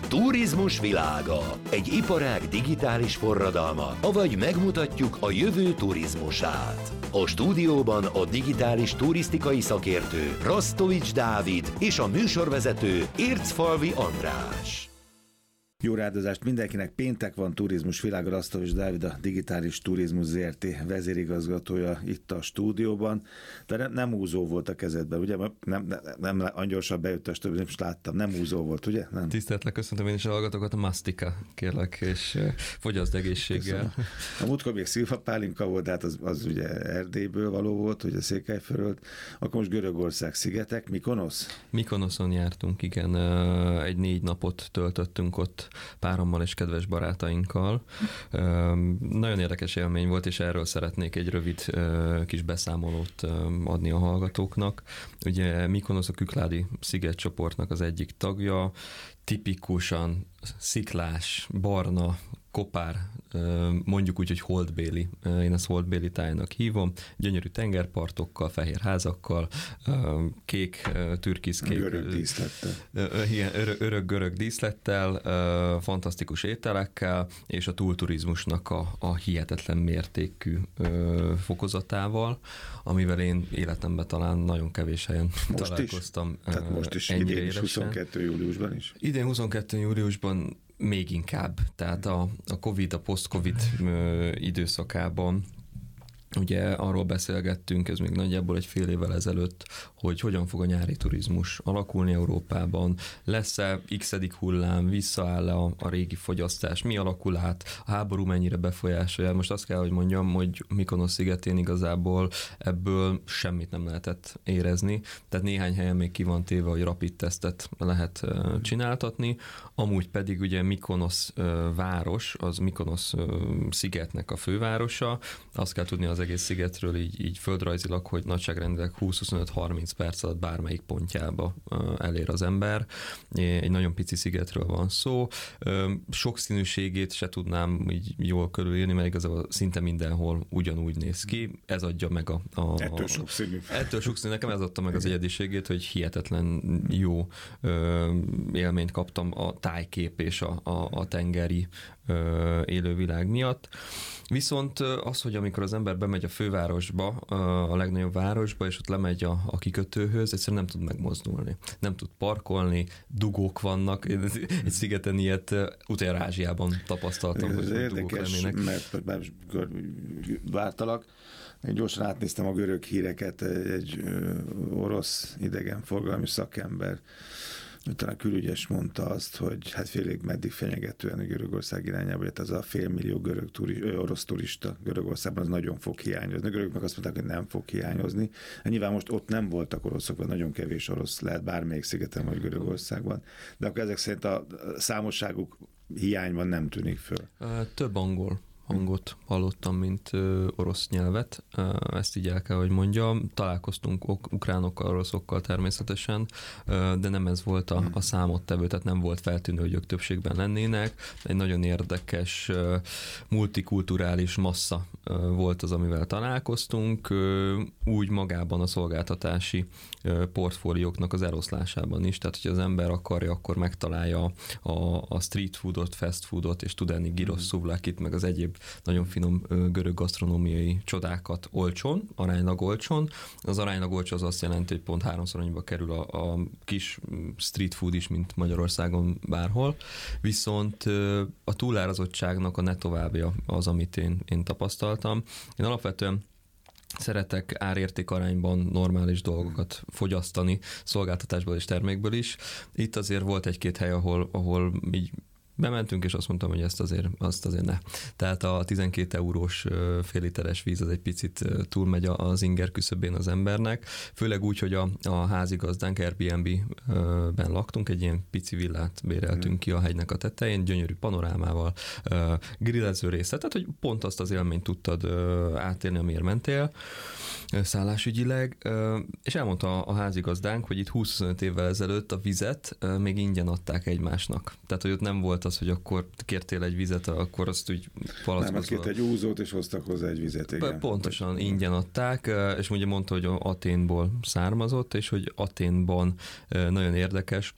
Turizmus világa. Egy iparág digitális forradalma, avagy megmutatjuk a jövő turizmusát. A stúdióban a digitális turisztikai szakértő Rasztovics Dávid és a műsorvezető Ércfalvi András. Jó rádozást mindenkinek, péntek van, turizmus világa, Rasztovics Dávid, a Digitális Turizmus Zrt. Vezérigazgatója itt a stúdióban, de nem úzó volt a kezedben, ugye? Nem angyolsabb bejött a stúdióban, most láttam, nem úzó volt, ugye? Nem. Tiszteltlek, köszöntöm én is a hallgatókat, a masztika, kérlek, és fogyaszd egészséggel. Köszönöm. A múltkor még szilvapálinka volt, de hát az ugye Erdélyből való volt, ugye Székelyföld, akkor most Görögország szigetek, Mikonosz? Mikonoszon jártunk, igen, egy 4 napot töltöttünk ott párommal és kedves barátainkkal. Nagyon érdekes élmény volt, és erről szeretnék egy rövid kis beszámolót adni a hallgatóknak. Ugye Mikonosz a Kükládi szigetcsoportnak az egyik tagja, tipikusan sziklás, barna, kopár, mondjuk úgy, hogy holdbéli. Én ezt holdbéli tájnak hívom. Gyönyörű tengerpartokkal, fehér házakkal, kék, türkiszkék. Görög díszlettel. Örök görög díszlettel, fantasztikus ételekkel, és a túlturizmusnak a hihetetlen mértékű fokozatával, amivel én életemben talán nagyon kevés helyen most találkoztam. Is? Tehát most is, idén is 22. júliusban is? Idén 22. júliusban még inkább, tehát a Covid, a post-Covid időszakában ugye arról beszélgettünk, ez még nagyjából egy fél évvel ezelőtt, hogy hogyan fog a nyári turizmus alakulni Európában, lesz-e x-edik hullám, visszaáll-e a régi fogyasztás, mi alakul át, a háború mennyire befolyásolja. Most azt kell, hogy mondjam, hogy Mikonosz szigetén igazából ebből semmit nem lehetett érezni, tehát néhány helyen még ki van téve, hogy rapid tesztet lehet csináltatni, amúgy pedig ugye Mikonosz város, az Mikonosz szigetnek a fővárosa, azt kell tudni az egész szigetről így földrajzilag, hogy nagyságrendileg 20-25-30 perc alatt bármelyik pontjába elér az ember. Egy nagyon pici szigetről van szó. Sokszínűségét se tudnám így jól körülírni, mert igazából szinte mindenhol ugyanúgy néz ki. Ez adja meg Ettől sokszínű. Ettől sokszínű. Nekem ez adta meg az egyediségét, hogy hihetetlen jó élményt kaptam a tájkép és a tengeri élővilág miatt. Viszont az, hogy amikor az ember bemegy a fővárosba, a legnagyobb városba, és ott lemegy a kikötőhöz, egyszerűen nem tud megmozdulni. Nem tud parkolni, dugók vannak. Egy szigeten ilyet utoljára Ázsiában tapasztaltam, hogy dugók lennének. Mert vártalak. Én gyorsan átnéztem a görög híreket, egy orosz idegenforgalmi szakember, talán külügyes mondta azt, hogy hát félig meddig fenyegetően a Görögország irányába, hogy ez a 500 000 orosz turista Görögországban az nagyon fog hiányozni. A görögök azt mondták, hogy nem fog hiányozni. Hát nyilván most ott nem voltak oroszok, vagy nagyon kevés orosz lehet bármelyik szigeten vagy Görögországban, de akkor ezek szerint a számosságuk hiányban nem tűnik föl. Több angol hangot hallottam, mint orosz nyelvet. Ezt így el kell, hogy mondjam. Találkoztunk ukránokkal, oroszokkal természetesen, de nem ez volt a számottevő, tehát nem volt feltűnő, hogy ők többségben lennének. Egy nagyon érdekes, multikulturális massza volt az, amivel találkoztunk, úgy magában a szolgáltatási portfólióknak az eloszlásában is, tehát hogy az ember akarja, akkor megtalálja a street foodot, fast foodot, és tud enni gyros szuvlakit, meg az egyéb nagyon finom görög gasztronómiai csodákat olcsón, aránylag olcsón. Az aránylag olcsó az azt jelenti, hogy pont 3-szor annyiba kerül a kis street food is, mint Magyarországon bárhol. Viszont a túlárazottságnak a ne továbbja az, amit én tapasztaltam. Én alapvetően szeretek árérték arányban normális dolgokat fogyasztani, szolgáltatásból és termékből is. Itt azért volt egy-két hely, ahol így bementünk, és azt mondtam, hogy azt azért ne. Tehát a 12 eurós fél literes víz az egy picit túlmegy az inger küszöbén az embernek, főleg úgy, hogy a házigazdánk Airbnb-ben laktunk, egy ilyen pici villát béreltünk ki a hegynek a tetején, gyönyörű panorámával, grillező része, tehát hogy pont azt az élményt tudtad átélni, amiért mentél szállásügyileg, és elmondta a házigazdánk, hogy itt 20-25 évvel ezelőtt a vizet még ingyen adták egymásnak. Tehát, hogy ott nem volt az, hogy akkor kértél egy vizet, akkor azt úgy palackozva. Nem, kért egy úzót, és hoztak hozzá egy vizet, igen. Pontosan ingyen adták, és ugye mondta, hogy Aténból származott, és hogy Aténban nagyon érdekes,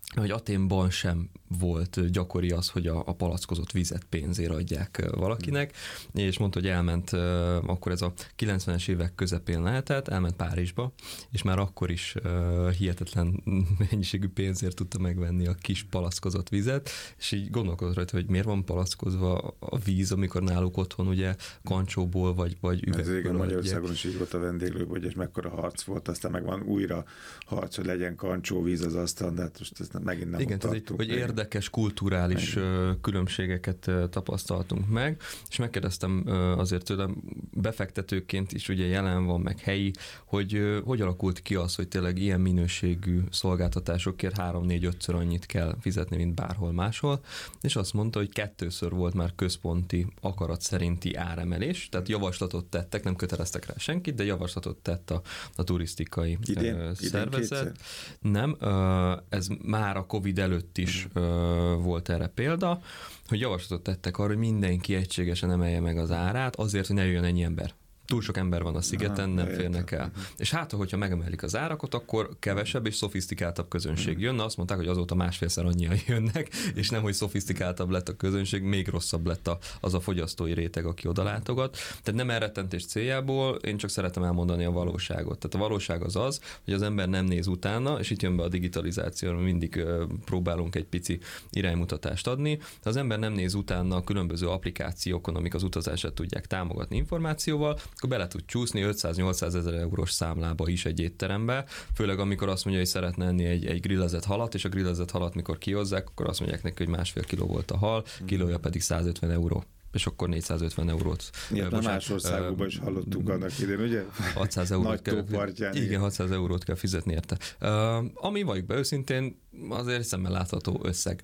hogy Athénban sem volt gyakori az, hogy a palackozott vizet pénzért adják valakinek, és mondta, hogy elment, akkor ez a 90-es évek közepén lehetett, elment Párizsba, és már akkor is hihetetlen mennyiségű pénzért tudta megvenni a kis palackozott vizet, és így gondolkodott rajta, hogy miért van palackozva a víz, amikor náluk otthon ugye kancsóból vagy üvegből. Ez régen Magyarországon is így volt a vendéglőben, hogy mekkora harc volt, aztán meg van újra harc, hogy legyen kancsóvíz az asztalon, de hát most ezt megint nem igen, hogy érdekes kulturális különbségeket tapasztaltunk meg, és megkérdeztem azért tőlem, befektetőként is ugye jelen van, meg helyi, hogy alakult ki az, hogy tényleg ilyen minőségű szolgáltatásokért 3-4-5-ször annyit kell fizetni, mint bárhol máshol, és azt mondta, hogy 2-ször volt már központi akarat szerinti áremelés, tehát javaslatot tettek, nem köteleztek rá senkit, de javaslatot tett a turisztikai szervezet. Nem, ez már a Covid előtt is volt erre példa, hogy javaslatot tettek arra, hogy mindenki egységesen emelje meg az árát, azért, hogy ne jöjjön ennyi ember. Túl sok ember van a szigeten, nem férnek el. És hát, hogyha megemelik az árakat, akkor kevesebb és szofisztikáltabb közönség jönne. Azt mondták, hogy azóta 1,5-szer annyian jönnek, és nem, hogy szofisztikáltabb lett a közönség, még rosszabb lett az a fogyasztói réteg, aki oda látogat. Tehát nem elrettentés céljából, én csak szeretem elmondani a valóságot. Tehát a valóság az, hogy az ember nem néz utána, és itt jön be a digitalizáció, mindig próbálunk egy pici iránymutatást adni. Ha az ember nem néz utána a különböző applikációkon, amik az utazását tudják támogatni információval, akkor bele tud csúszni 500-800 ezer eurós számlába is egy étterembe, főleg amikor azt mondja, hogy szeretne enni egy grillezett halat, és a grillezett halat mikor kihozzák, akkor azt mondják neki, hogy 1,5 kiló volt a hal, kilója pedig 150 euró. És akkor 450 450 eurót. Más országokban is hallottunk annak idén, ugye? 600 eurót Nagy kell, tópartján. Igen, 600 eurót kell fizetni érte. Ami valljuk be őszintén, azért szemmel látható összeg.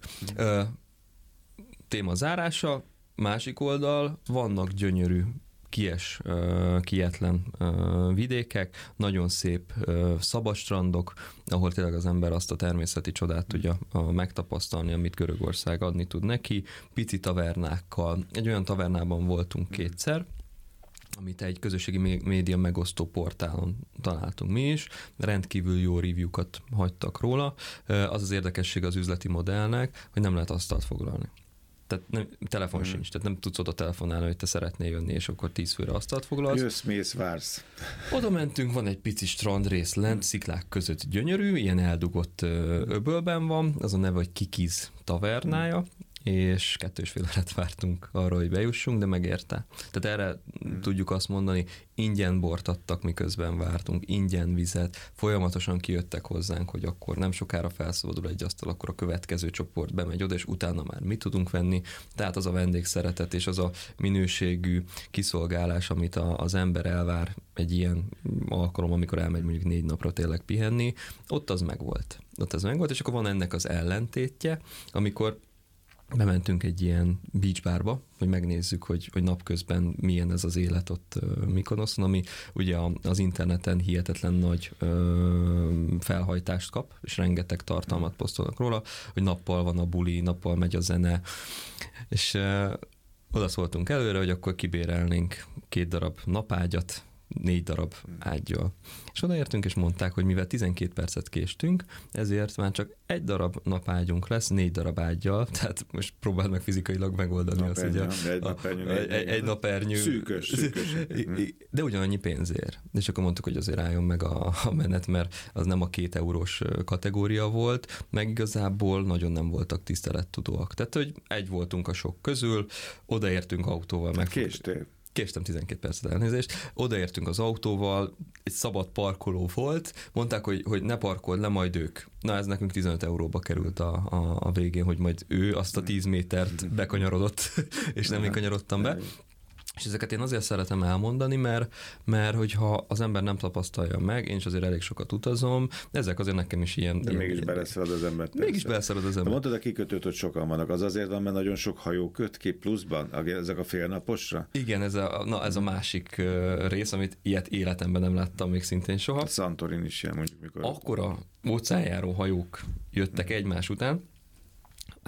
Téma zárása, másik oldal, vannak gyönyörű kietlen vidékek, nagyon szép szabadstrandok, ahol tényleg az ember azt a természeti csodát tudja megtapasztalni, amit Görögország adni tud neki. Pici tavernákkal. Egy olyan tavernában voltunk 2-szer, amit egy közösségi média megosztó portálon találtunk mi is. Rendkívül jó review-kat hagytak róla. Az az érdekesség az üzleti modellnek, hogy nem lehet asztalt foglalni. Tehát telefon sincs, tehát nem tudsz oda telefonálni, hogy te szeretnél jönni, és akkor 10 főre asztalt foglalsz. Jössz, mész, vársz. Oda mentünk, van egy pici strandrész lent, sziklák között gyönyörű, ilyen eldugott öbölben van, az a neve, hogy Kikiz tavernája, és 2,5 órát vártunk arra, hogy bejussunk, de megérte. Tehát erre tudjuk azt mondani, ingyen bort adtak, miközben vártunk, ingyen vizet, folyamatosan kijöttek hozzánk, hogy akkor nem sokára felszabadul egy asztal, akkor a következő csoport bemegy oda, és utána már mit tudunk venni. Tehát az a vendégszeretet és az a minőségű kiszolgálás, amit az ember elvár egy ilyen alkalom, amikor elmegy mondjuk 4 napra tényleg pihenni, ott az megvolt. És akkor van ennek az ellentétje, amikor bementünk egy ilyen beach barba, hogy megnézzük, hogy napközben milyen ez az élet ott Mykonoszon, ami ugye az interneten hihetetlen nagy felhajtást kap, és rengeteg tartalmat posztolnak róla, hogy nappal van a buli, nappal megy a zene, és oda szóltunk előre, hogy akkor kibérelnénk 2 darab napágyat, 4 darab ággyal. És odaértünk, és mondták, hogy mivel 12 percet késtünk, ezért már csak 1 darab napágyunk lesz, 4 darab ággyal, tehát most próbáld meg fizikailag megoldani azt, hogy egy napernyő. Szűkös. De ugyanannyi pénzért. És akkor mondtuk, hogy azért álljon meg a menet, mert az nem a 2 eurós kategória volt, meg igazából nagyon nem voltak tisztelettudóak. Tehát, hogy egy voltunk a sok közül, odaértünk autóval. Késtem 12 percet, elnézést. Odaértünk az autóval, egy szabad parkoló volt, mondták, hogy ne parkold le, majd ők. Na, ez nekünk 15 euróba került a végén, hogy majd ő azt a 10 métert bekanyarodott, és nem én kanyarodtam be. És ezeket én azért szeretem elmondani, mert hogyha az ember nem tapasztalja meg, én is azért elég sokat utazom, ezek azért nekem is ilyen... De mégis beleszalad az ember. Mégis beleszalad az ember. De mondtad a kikötőt, hogy sokan vannak. Az azért van, mert nagyon sok hajó köt ki pluszban, ezek a félnaposra? Igen, ez a másik rész, amit ilyet életemben nem láttam még szintén soha. A Santorin is ilyen, mondjuk mikor... Akkora óceánjáró hajók jöttek egymás után, hát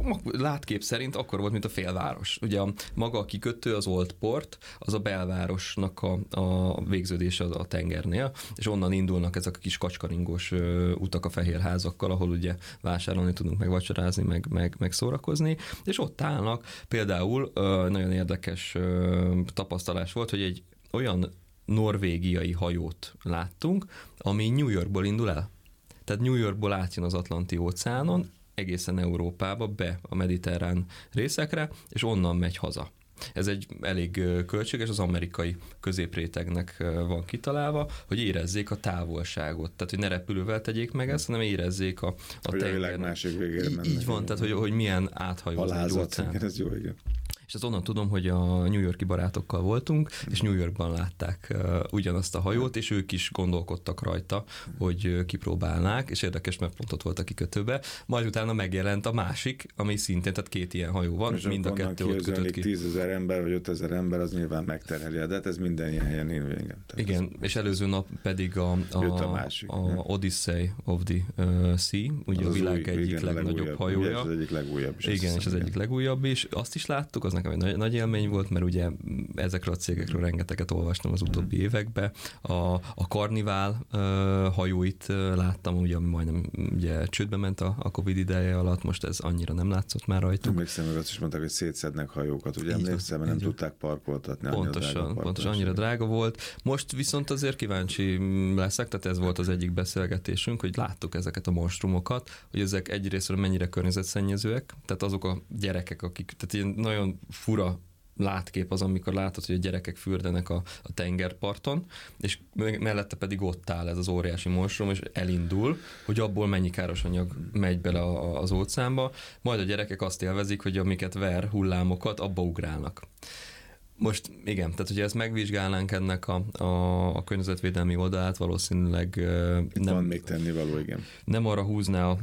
látkép szerint akkor volt, mint a félváros. Ugye maga a kikötő, az Old Port, az a belvárosnak a végződése a tengernél, és onnan indulnak ezek a kis kacskaringós utak a fehér házakkal, ahol ugye vásárolni tudunk, meg vacsorázni, meg szórakozni, és ott állnak. Például nagyon érdekes tapasztalás volt, hogy egy olyan norvégiai hajót láttunk, ami New Yorkból indul el. Tehát New Yorkból átjön az Atlanti-óceánon, egészen Európába, be a mediterrán részekre, és onnan megy haza. Ez egy elég költséges, az amerikai középrétegnek van kitalálva, hogy érezzék a távolságot. Tehát, hogy ne repülővel tegyék meg ezt, hanem érezzék a tenger. A világ másik végére mennek. Így van, tehát, hogy milyen áthajózni egy óceán. Ez jó, igen. És ezt onnan tudom, hogy a New York-i barátokkal voltunk, és New Yorkban látták ugyanazt a hajót, és ők is gondolkodtak rajta, hogy kipróbálnák, és érdekes, mert pont ott volt a kikötőbe. Majd utána megjelent a másik, ami szintén, tehát 2 ilyen hajó van, és mind a 2 ott kötött ki. 10 000 ember, vagy 5 000 ember, az nyilván megterheli, de hát ez minden ilyen helyen igen. Igen, és előző nap pedig a Odyssey of the Sea, ugye a világ egyik legnagyobb hajója. Az egyik legújabb is. Igen, és az egyik legújabb is. Azt is láttuk, az nekem egy nagy élmény volt, mert ugye ezekről a cégekről rengeteget olvastam az utóbbi években. A Carnival hajóit láttam, ugye, ami majdnem ugye csődbe ment a Covid ideje alatt, most ez annyira nem látszott már rajtuk. Emlékszem, meg azt is mondták, hogy szétszednek hajókat, ugye emlékszem, mert nem tudták parkoltatni. Pontosan, annyira drága volt. Most viszont azért kíváncsi leszek, tehát ez volt az egyik beszélgetésünk, hogy láttuk ezeket a monstrumokat, hogy ezek egyrésztről mennyire környezetszennyezőek, tehát azok a gyerekek, akik, tehát ilyen nagyon fura látkép az, amikor látod, hogy a gyerekek fürdenek a tengerparton, és mellette pedig ott áll ez az óriási monstrum, és elindul, hogy abból mennyi káros anyag megy bele az óceánba, majd a gyerekek azt élvezik, hogy amiket ver hullámokat, abba ugrálnak. Most igen, tehát hogyha ezt megvizsgálnánk ennek a környezetvédelmi oldalát, valószínűleg nem, van még tennivaló, igen. Nem arra húzná,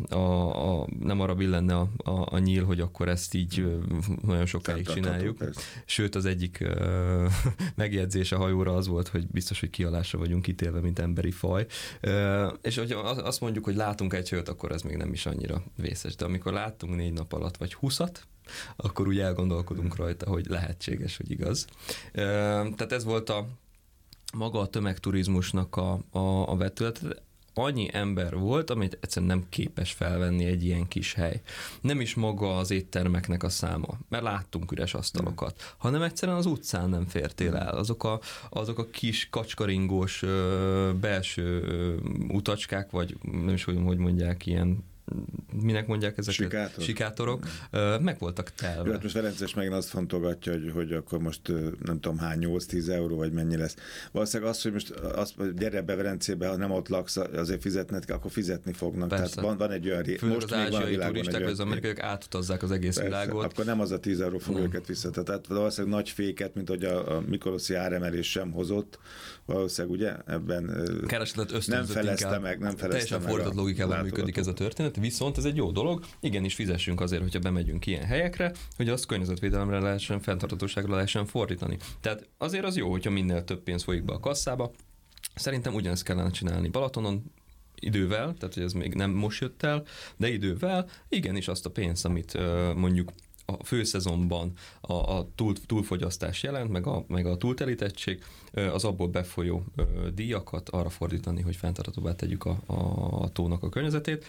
nem arra billenne a nyíl, hogy akkor ezt így nagyon sokáig csináljuk. Persze. Sőt, az egyik megjegyzés a hajóra az volt, hogy biztos, hogy kihalásra vagyunk ítélve, mint emberi faj. És hogyha azt mondjuk, hogy látunk egy hajót, akkor ez még nem is annyira vészes. De amikor láttunk 4 nap alatt vagy 20-at, akkor úgy elgondolkodunk rajta, hogy lehetséges, hogy igaz. Tehát ez volt maga a tömegturizmusnak a vetület. Annyi ember volt, amit egyszerűen nem képes felvenni egy ilyen kis hely. Nem is maga az éttermeknek a száma, mert láttunk üres asztalokat, hanem egyszerűen az utcán nem fértél el. Azok a kis kacskaringós belső utacskák, vagy nem is hogy mondják, ilyen minek mondják ezeket? Sikátorok. Meg voltak telve. Jó, hát most Ferences megint azt fontolgatja, hogy akkor most nem tudom hány, 8-10 euró, vagy mennyi lesz. Valószínűleg az, hogy most gyere be Velencébe, ha nem ott laksz, azért fizetned kell, akkor fizetni fognak. Persze. Tehát van egy olyan most az ázsiai turisták, vagy az amerikaiak átutazzák az egész világot. Akkor nem az a 10 euró fog őket vissza. Tehát valószínűleg nagy féket, mint hogy a mikoloszi áremelés sem hozott, valószínűleg ugye ebben nem felezte meg. Teljesen fordított logikával működik ez a történet. Viszont ez egy jó dolog, igenis fizessünk azért, hogyha bemegyünk ilyen helyekre, hogy azt környezetvédelemre lehessen, fenntarthatóságra lehessen fordítani. Tehát azért az jó, hogyha minél több pénz folyik be a kasszába. Szerintem ugyanezt kellene csinálni Balatonon, idővel, tehát hogy ez még nem most jött el, de idővel igenis azt a pénzt, amit mondjuk a főszezonban a túlfogyasztás jelent, meg a túltelítettség, az abból befolyó díjakat arra fordítani, hogy fenntarthatóbbá tegyük a tónak a környezetét.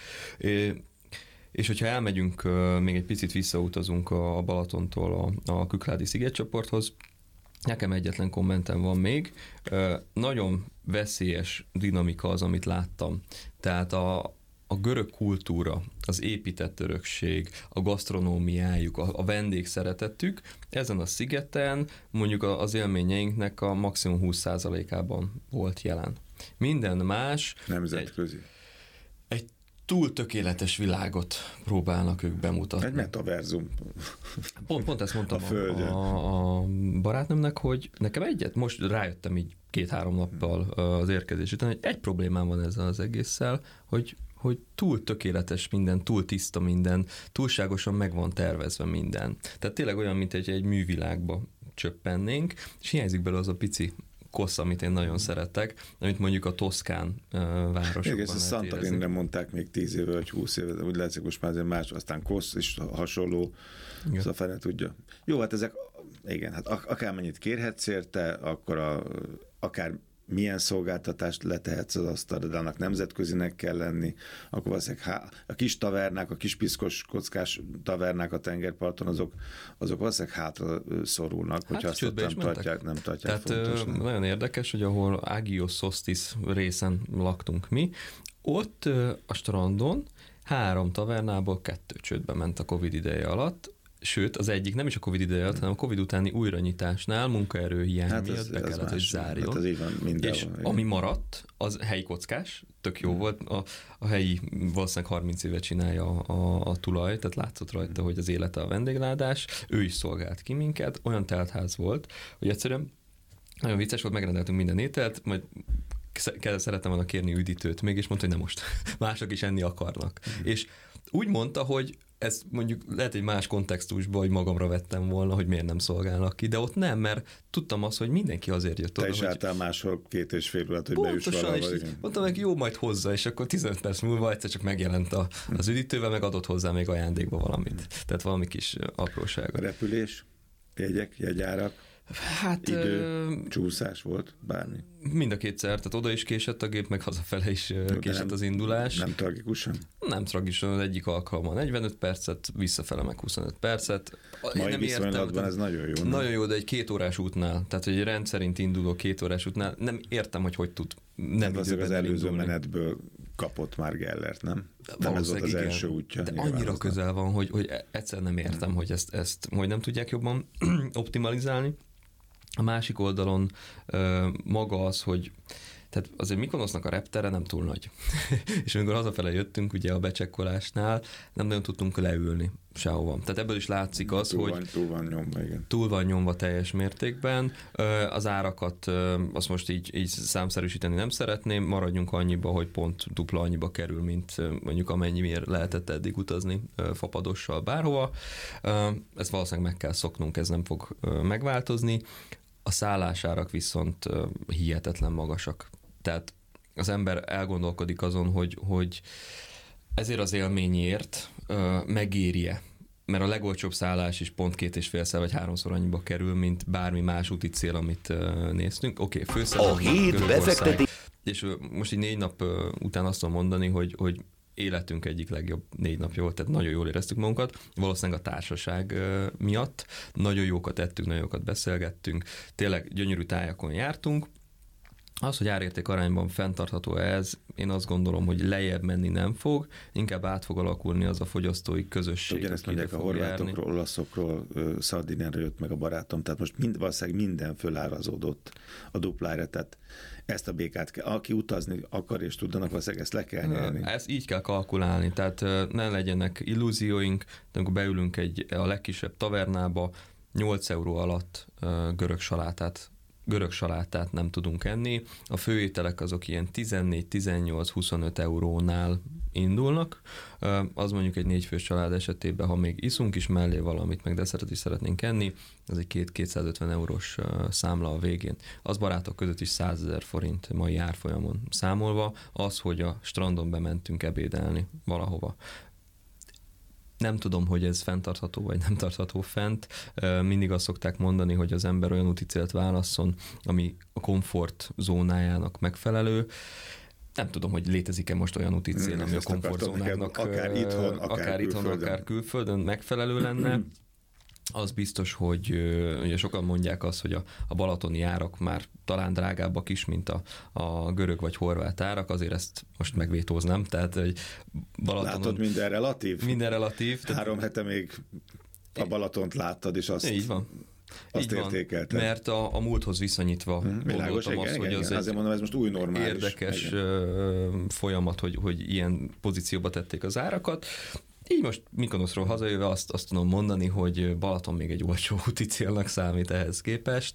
És hogyha elmegyünk, még egy picit visszautazunk a Balatontól a Kükládi szigetcsoporthoz, nekem egyetlen kommentem van még. Nagyon veszélyes dinamika az, amit láttam. Tehát a görög kultúra, az épített örökség, a gasztronómiájuk, a vendégszeretetük ezen a szigeten mondjuk az élményeinknek a maximum 20%-ában volt jelen. Minden más... Nemzetközi. Egy túl tökéletes világot próbálnak ők bemutatni. Egy metaverzum. Pont ezt mondtam a barátnőmnek, hogy nekem most rájöttem így 2-3 nappal az érkezés után, hogy egy problémám van ezzel az egésszel, hogy túl tökéletes minden, túl tiszta minden, túlságosan meg van tervezve minden. Tehát tényleg olyan, mint egy művilágba csöppennénk, és hiányzik belőle az a pici kossz, amit én nagyon szeretek, amit mondjuk a toszkán városokban igen, ezt a Santorinre mondták még 10 éve vagy 20 éve, úgy látszik most már azért más, aztán kossz is hasonló, az a fene tudja. Jó, hát ezek, igen, hát akármennyit kérhetsz érte, akkor akár milyen szolgáltatást letehetsz az asztalra, de annak nemzetközinek kell lenni, akkor valószínűleg a kis tavernák, a kis piszkos kockás tavernák a tengerparton, azok valószínűleg hátra szorulnak, hogyha azt ott nem tartják fontosnak. Nagyon érdekes, hogy ahol Agios Sostis részen laktunk mi, ott a strandon 3 tavernából 2 csődbe ment a Covid ideje alatt, sőt, az egyik nem is a Covid ideje, hanem a Covid utáni újranyitásnál munkaerőhiány miatt be kellett, hogy zárjon. Hát és ami maradt, az helyi kockás, tök jó volt. A helyi valószínűleg 30 éve csinálja a tulaj, tehát látszott rajta, hogy az élete a vendégládás. Ő is szolgált ki minket. Olyan teltház volt, hogy egyszerűen nagyon vicces volt, megrendeltünk minden ételt, majd szerettem volna kérni üdítőt még, és mondta, hogy nem most. Mások is enni akarnak. És úgy mondta, hogy ez mondjuk lehet egy más kontextusban, hogy magamra vettem volna, hogy miért nem szolgálnak ki, de ott nem, mert tudtam azt, hogy mindenki azért jött oda. Te is álltál máshol 2,5 órát, hogy bejuss valahol. Mondtam meg, jó, majd hozza, és akkor 15 perc múlva egyszer csak megjelent az üdítővel, meg adott hozzá még ajándékba valamit. Tehát valami kis apróság. Repülés, jegyárak. Hát, csúszás volt, bármi? Mind a kétszer, tehát oda is késett a gép, meg hazafele is késett az indulás. Nem tragikusan? Nem tragikusan, az egyik alkalommal 45 percet, visszafele meg 25 percet. Mai viszonylatban ez nagyon jó. Nagyon jó, de egy 2 órás útnál, tehát egy rendszerint induló 2 órás útnál nem értem, hogy tud nem időben az előző indulni. Menetből kapott már Gellert, nem? Nem ez volt az első útja. De annyira közel van, hogy egyszer nem értem, hogy ezt hogy nem tudják jobban optimalizálni. A másik oldalon maga az, hogy tehát azért Mykonosznak a reptere nem túl nagy. És amikor hazafele jöttünk, ugye a becsekkolásnál nem nagyon tudtunk leülni sehova. Tehát ebből is látszik az, hogy túl van nyomva, igen. Túl van nyomva teljes mértékben. Az árakat azt most így számszerűsíteni nem szeretném, maradjunk annyiba, hogy pont dupla annyiba kerül, mint mondjuk amennyiért lehetett eddig utazni fapadossal bárhova. Ezt valószínűleg meg kell szoknunk, ez nem fog megváltozni. A szállásárak viszont hihetetlen magasak. Tehát az ember elgondolkodik azon, hogy ezért az élményért megéri-e. Mert a legolcsóbb szállás is pont 2,5-szer vagy 3-szor annyiba kerül, mint bármi más úti cél, amit néztünk. Oké, a hét befekteti. És most így 4 nap után azt tudom mondani, hogy életünk egyik legjobb 4 napja volt, tehát nagyon jól éreztük magunkat, valószínűleg a társaság miatt. Nagyon jókat ettünk, nagyon jókat beszélgettünk, tényleg gyönyörű tájakon jártunk. Az, hogy árérték arányban fenntartható ez, én azt gondolom, hogy lejjebb menni nem fog, inkább át fog alakulni az a fogyasztói közösség. Ugyanezt mondják a horvátokról, olaszokról, Szardiniára jött meg a barátom, tehát most valószínűleg minden fölárazódott a duplára, tehát ezt a békát kell, aki utazni akar és tudnak, valószínűleg ezt le kell nyerni. Ezt így kell kalkulálni, tehát ne legyenek illúzióink, de amikor beülünk a legkisebb tavernába, 8 euró alatt görög salátát nem tudunk enni. A főételek azok ilyen 14-18-25 eurónál indulnak. Az mondjuk egy 4 fős család esetében, ha még iszunk is mellé valamit, meg desszertet is szeretnénk enni, az egy 250 eurós számla a végén. Az barátok között is 100 000 forint mai árfolyamon számolva, az, hogy a strandon bementünk ebédelni valahova. Nem tudom, hogy ez fenntartható, vagy nem tartható fent. Mindig azt szokták mondani, hogy az ember olyan úti célt válasszon, ami a komfort zónájának megfelelő. Nem tudom, hogy létezik-e most olyan úti cél, ami a komfortzónának akár itthon, akár külföldön megfelelő lenne. Az biztos, hogy ugye sokan mondják azt, hogy a balatoni árak már talán drágábbak is, mint a görög vagy horvát árak, azért ezt most megvétóznám. Tehát, hogy Balatonon... Látod, minden relatív? Minden relatív. 3 hete még a Balatont láttad, és azt... Így van. Azt értékelted. Mert a múlthoz viszonyítva gondoltam azt, hogy az azért mondom, ez most új normális. Érdekes folyamat, hogy ilyen pozícióba tették az árakat. Így most Mykonoszról hazajöve azt tudom mondani, hogy Balaton még egy olcsó úti célnak számít ehhez képest,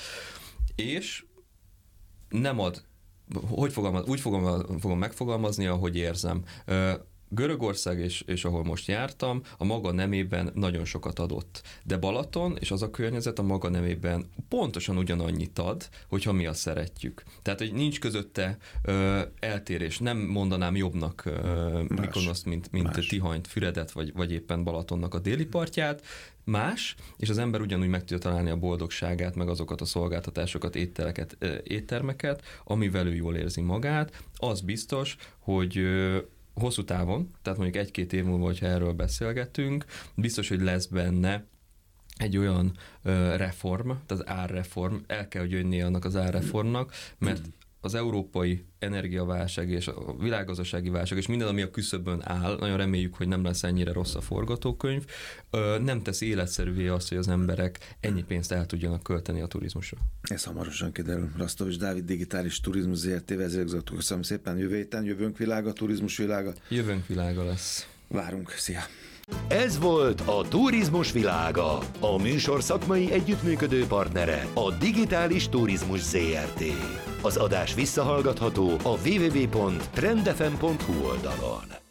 és nem ad, úgy fogom megfogalmazni, ahogy érzem. Görögország, és ahol most jártam, a maga nemében nagyon sokat adott. De Balaton és az a környezet a maga nemében pontosan ugyanannyit ad, hogyha mi azt szeretjük. Tehát, hogy nincs közötte eltérés. Nem mondanám jobbnak Mykonoszt, mint Tihanyt, Füredet, vagy éppen Balatonnak a déli partját. Más, és az ember ugyanúgy meg tudja találni a boldogságát, meg azokat a szolgáltatásokat, éttermeket, amivel ő jól érzi magát. Az biztos, hogy hosszú távon, tehát mondjuk 1-2 év múlva, hogyha erről beszélgetünk, biztos, hogy lesz benne egy olyan reform, tehát az árreform, el kell, hogy jönnie annak az árreformnak, mert az európai energiaválság és a világgazdasági válság, és minden, ami a küszöbön áll, nagyon reméljük, hogy nem lesz ennyire rossz a forgatókönyv, nem tesz életszerűvé azt, hogy az emberek ennyi pénzt el tudjanak költeni a turizmusra. Ez hamarosan kiderül. Rastovics Dávid, Digitális Turizmus ZRT vezérigazgató. Köszönöm szépen, jövő héten Jövőnk világa, turizmus világa. Jövőnk világa lesz. Várunk, szia! Ez volt a Turizmus világa. A műsor szakmai együttműködő partnere a Digitális Turizmus ZRT. Az adás visszahallgatható a www.trendfm.hu oldalon.